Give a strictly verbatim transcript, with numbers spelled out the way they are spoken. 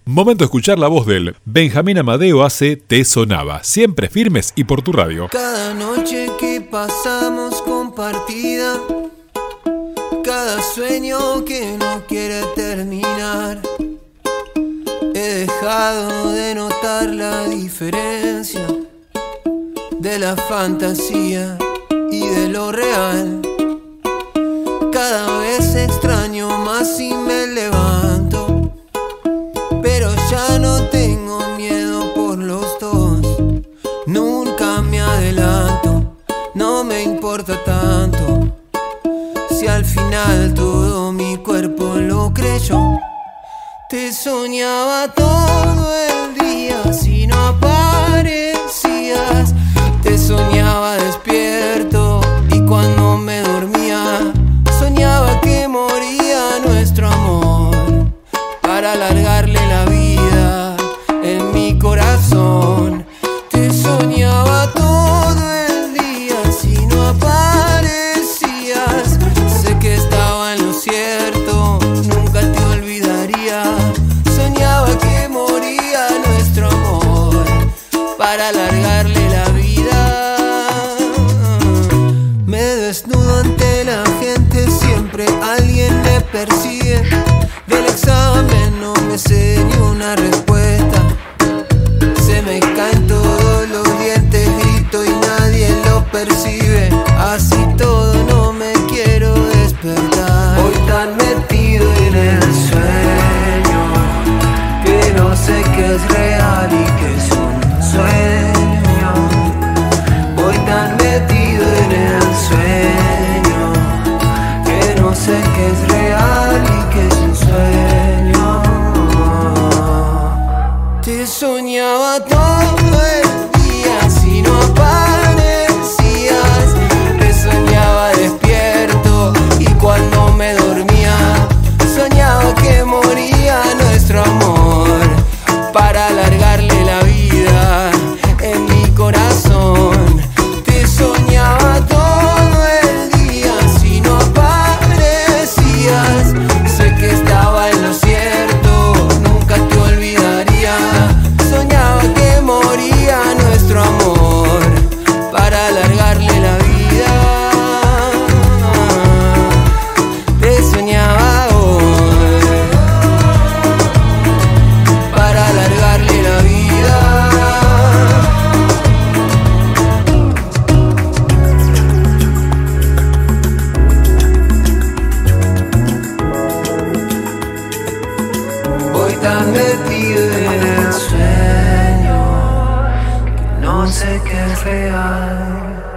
Momento de escuchar la voz del Benjamín Amadeo hace Te Sonaba, siempre firmes y por tu radio. Cada noche que pasamos compartida, cada sueño que no quiere terminar, he dejado de notar la diferencia de la fantasía y de lo real. Cada vez extraño más y me levanto, pero ya no tengo miedo por los dos. Nunca me adelanto, no me importa tanto. Si al final todo mi cuerpo lo creyó. Te soñaba todo el día si no aparecías. Te soñaba despierto y cuando me dormía soñaba que moría nuestro amor para alargarle la vida en mi corazón. Te soñaba todo el día si no aparecías. Sé que estaba en lo cierto, nunca te olvidaría. Soñaba que moría nuestro amor para alargarle la vida. Me desnudo ante la gente, siempre alguien me persigue. Del examen no me sé ni una respuesta. Se me caen todos los dientes, grito y nadie lo percibe. Así todo no me quiero despertar. Hoy tan metido en el sueño que no sé qué es real y qué es un sueño. Hoy tan metido en el sueño que no sé qué es real y qué es un sueño. Te soñaba todo el día si no aparecías. Te soñaba despierto y cuando me dormía soñaba que moría nuestro amor para alargarle la vida en mi corazón. Te soñaba todo el día si no aparecías. Sé que estaba en lo cierto, nunca te olvidaría. Soñaba que moría nuestro amor para alargarle la vida. Te soñaba hoy para alargarle la vida. Voy tan metido en el sueño que no sé qué es real.